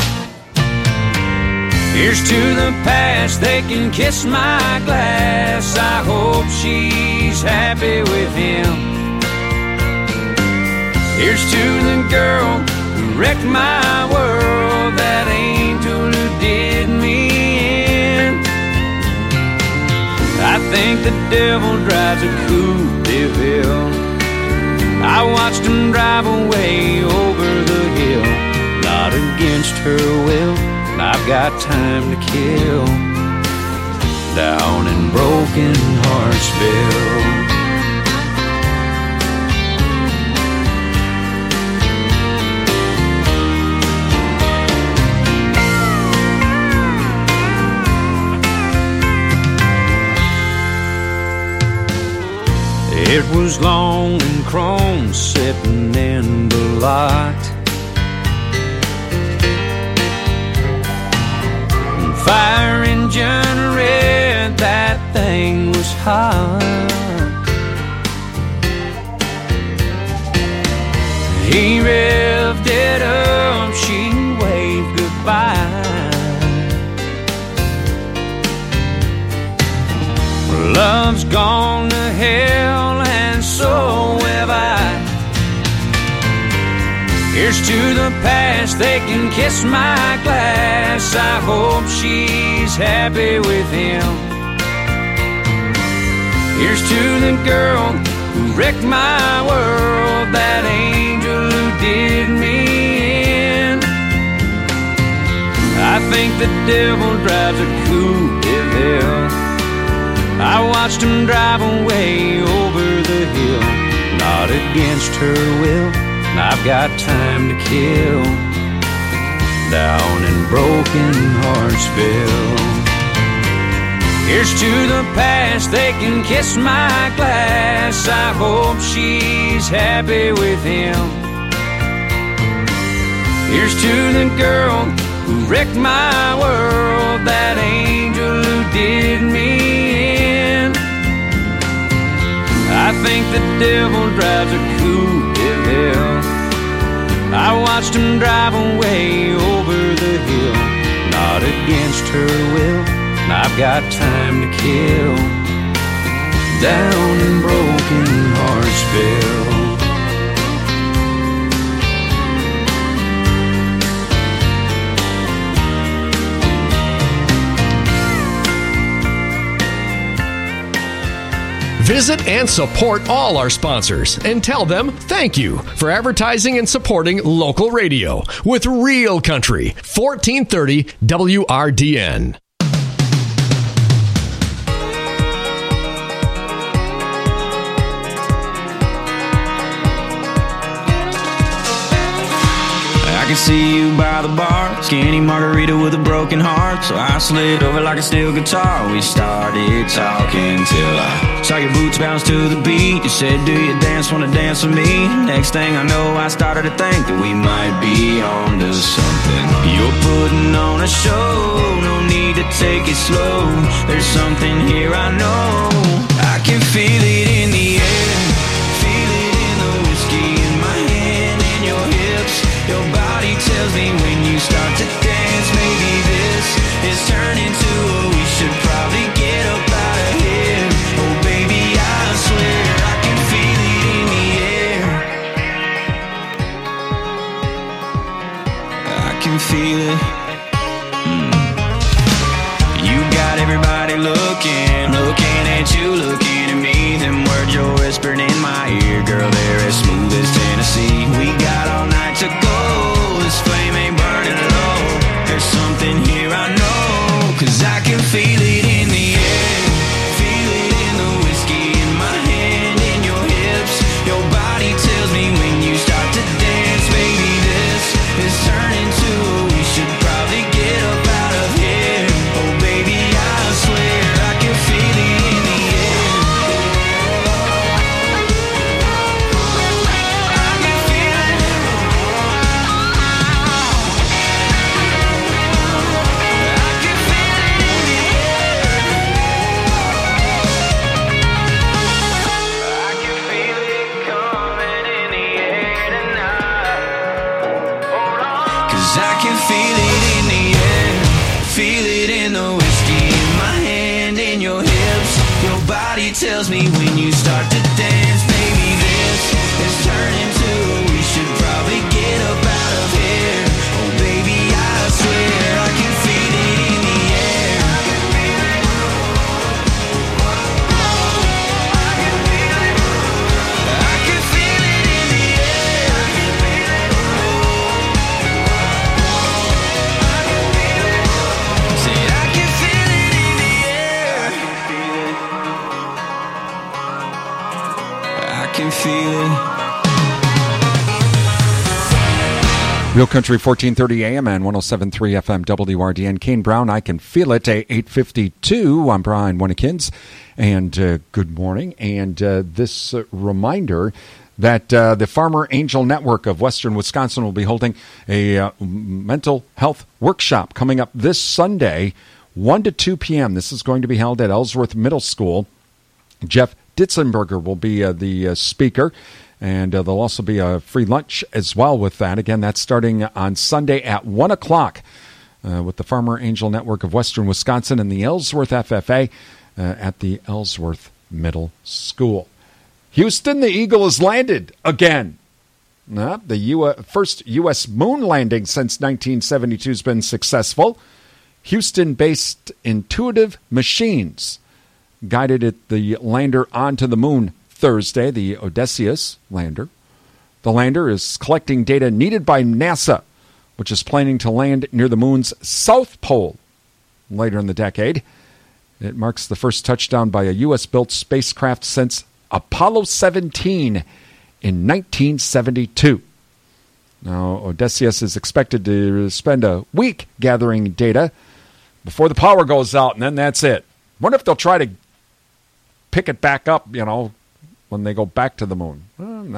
Here's to the past, they can kiss my glass. I hope she's happy with him. Here's to the girl who wrecked my world, that angel who did me in. I think the devil drives a Coupe de Ville. I watched him drive away over the hill, not against her will. I've got time to kill down in Broken Heartsville. It was long and chrome sitting in the lot. Fire engine red, that thing was hot. He revved it up, she waved goodbye. Love's gone to hell and so have I. Here's to the past, they can kiss my glass. I hope she's happy with him. Here's to the girl who wrecked my world, that angel who did me in. I think the devil drives a Coupe de Ville. I watched him drive away over the hill, not against her will. I've got time to kill down in Broken Heartsville. Here's to the past, they can kiss my glass. I hope she's happy with him. Here's to the girl who wrecked my world, that angel who did me in. I think the devil drives a Coupe de Ville. I watched him drive away over the hill, not against her will. I've got time to kill down in Broken Heartsville. Visit and support all our sponsors and tell them thank you for advertising and supporting local radio with Real Country, 1430 WRDN. I can see you by the bar, skinny margarita with a broken heart. So I slid over like a steel guitar. We started talking till I saw your boots bounce to the beat. You said, do you wanna dance with me? Next thing I know, I started to think that we might be on to something. You're putting on a show, no need to take it slow. There's something here I know. I can feel it in the air, feel it in the whiskey in my hand and your hips. Your body tells me when you start to dance, maybe this is turning to a we should probably get up out of here. Oh baby, I swear I can feel it in the air. I can feel it. You got everybody looking at you, looking at me. Them words you're whispering in my ear, girl, they're as smooth as Tennessee. We got all night to go, this flame ain't burning low. There's something here I know, 'cause I can feel it in the air, feel it in the whiskey in my hand and your hips. Your body tells me when you start to dance, baby, this body tells me when you start to dance, baby, this is turning to we should probably get up out of here. Oh, baby, I swear I can feel it in the air. I can feel it in the air. Say I can feel it in the air. I can feel it. Real Country 1430 AM and 107.3 FM WRDN. Kane Brown, I Can Feel It, 8:52. I'm Brian Winnekins, and good morning. And this reminder that the Farmer Angel Network of Western Wisconsin will be holding a mental health workshop coming up this Sunday, 1 to 2 p.m. This is going to be held at Ellsworth Middle School. Jeff Ditzenberger will be the speaker. And there'll also be a free lunch as well with that. Again, that's starting on Sunday at 1 o'clock with the Farmer Angel Network of Western Wisconsin and the Ellsworth FFA at the Ellsworth Middle School. Houston, the Eagle has landed again. The first U.S. moon landing since 1972 has been successful. Houston-based Intuitive Machines guided the lander onto the moon Thursday, the Odysseus lander. The lander is collecting data needed by NASA, which is planning to land near the moon's south pole later in the decade. It marks the first touchdown by a U.S.-built spacecraft since Apollo 17 in 1972. Now, Odysseus is expected to spend a week gathering data before the power goes out, and then that's it. Wonder if they'll try to pick it back up, when they go back to the moon. I don't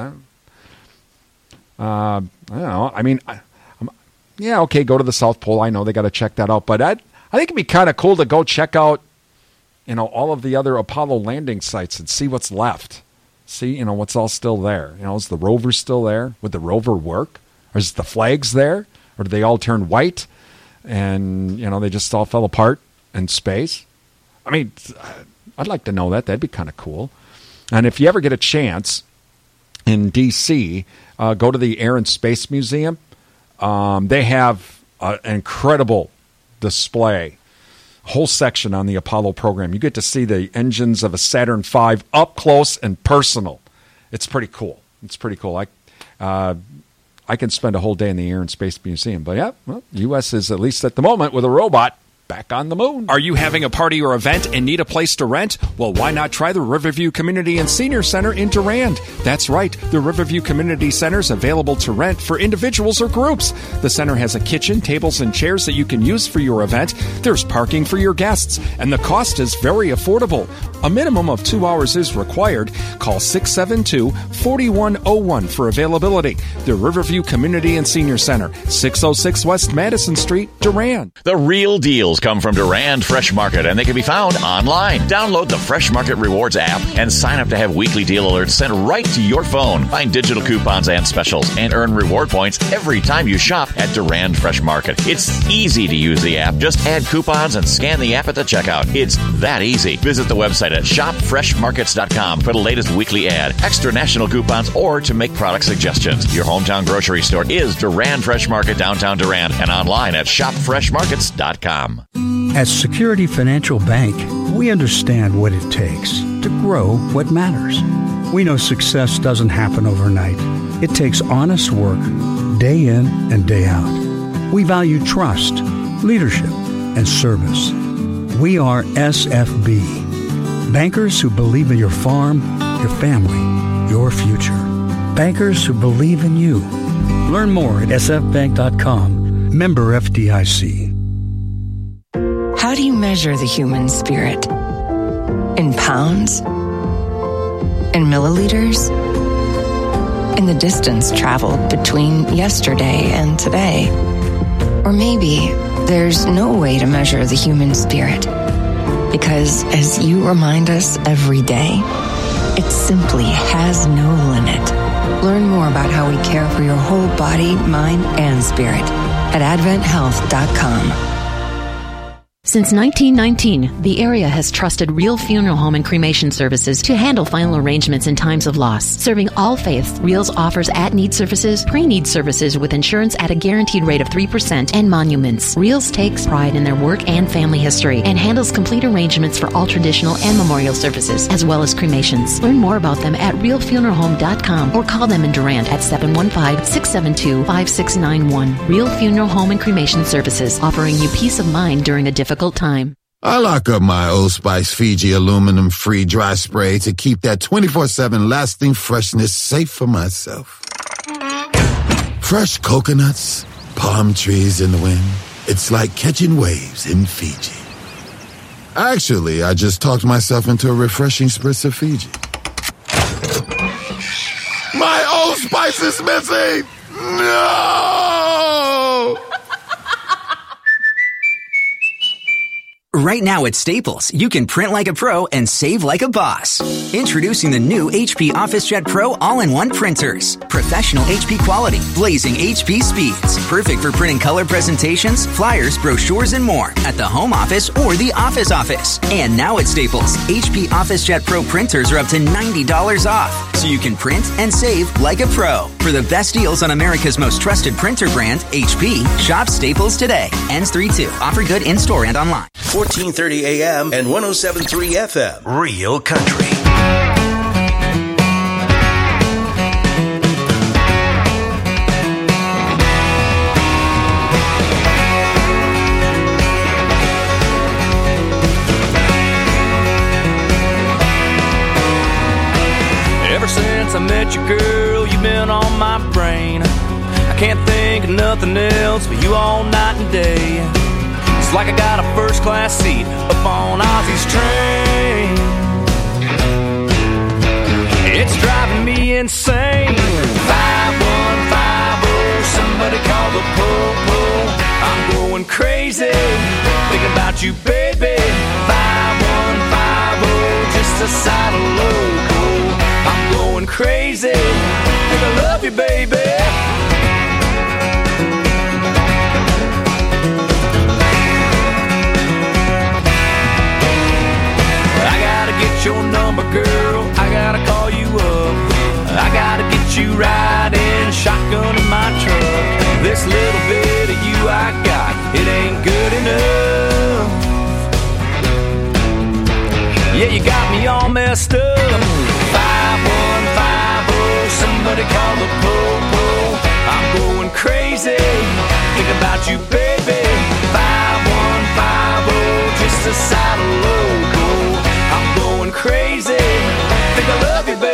know. I mean, okay, go to the South Pole. I know they got to check that out. But I think it'd be kind of cool to go check out, all of the other Apollo landing sites and see what's left. See, what's all still there. Is the rover still there? Would the rover work? Or is the flags there? Or do they all turn white? And, they just all fell apart in space? I mean, I'd like to know that. That'd be kind of cool. And if you ever get a chance in D.C., go to the Air and Space Museum. They have an incredible display, whole section on the Apollo program. You get to see the engines of a Saturn V up close and personal. It's pretty cool. I can spend a whole day in the Air and Space Museum. But U.S. is, at least at the moment, with a robot, back on the moon. Are you having a party or event and need a place to rent? Well, why not try the Riverview Community and Senior Center in Durand? That's right, the Riverview Community Center is available to rent for individuals or groups. The center has a kitchen, tables, and chairs that you can use for your event. There's parking for your guests, and the cost is very affordable. A minimum of 2 hours is required. Call 672-4101 for availability. The Riverview Community and Senior Center, 606 West Madison Street, Durand. The real deals come from Durand Fresh Market, and they can be found online. Download the Fresh Market Rewards app and sign up to have weekly deal alerts sent right to your phone. Find digital coupons and specials and earn reward points every time you shop at Durand Fresh Market. It's easy to use the app. Just add coupons and scan the app at the checkout. It's that easy. Visit the website at shopfreshmarkets.com for the latest weekly ad, extra national coupons, or to make product suggestions. Your hometown grocery store is Durand Fresh Market, downtown Durand, and online at shopfreshmarkets.com. At Security Financial Bank, we understand what it takes to grow what matters. We know success doesn't happen overnight. It takes honest work, day in and day out. We value trust, leadership, and service. We are SFB. Bankers who believe in your farm, your family, your future. Bankers who believe in you. Learn more at sfbank.com. Member FDIC. How do you measure the human spirit? In pounds? In milliliters? In the distance traveled between yesterday and today? Or maybe there's no way to measure the human spirit, because as you remind us every day, it simply has no limit. Learn more about how we care for your whole body, mind, and spirit at AdventHealth.com. Since 1919, the area has trusted Real Funeral Home and Cremation Services to handle final arrangements in times of loss. Serving all faiths, Reals offers at-need services, pre-need services with insurance at a guaranteed rate of 3%, and monuments. Reals takes pride in their work and family history and handles complete arrangements for all traditional and memorial services, as well as cremations. Learn more about them at realfuneralhome.com or call them in Durant at 715-672-5691. Real Funeral Home and Cremation Services, offering you peace of mind during a difficult time. I lock up my Old Spice Fiji aluminum-free dry spray to keep that 24/7 lasting freshness safe for myself. Fresh coconuts, palm trees in the wind. It's like catching waves in Fiji. Actually, I just talked myself into a refreshing spritz of Fiji. My Old Spice is missing! No! Right now at Staples, you can print like a pro and save like a boss. Introducing the new HP OfficeJet Pro all-in-one printers. Professional HP quality, blazing HP speeds. Perfect for printing color presentations, flyers, brochures, and more at the home office or the office. And now at Staples, HP OfficeJet Pro printers are up to $90 off, so you can print and save like a pro. For the best deals on America's most trusted printer brand, HP, shop Staples today. Ends 3/2. Offer good in-store and online. 1430 AM and 107.3 FM. Real Country. Ever since I met you, girl, you've been on my brain. I can't think of nothing else but you all night and day. It's like I got a first-class seat up on Ozzy's train. It's driving me insane. 5150, somebody call the po-po. I'm going crazy, thinking about you, baby. 5150, just a side of loco. I'm going crazy, think I love you, baby. Your number, girl, I gotta call you up. I gotta get you riding shotgun in my truck. This little bit of you I got, it ain't good enough. Yeah, you got me all messed up. 5150, somebody call the po-po. I'm going crazy, think about you, baby. 5150, just a side of loco. I'm going crazy, think I love you, baby.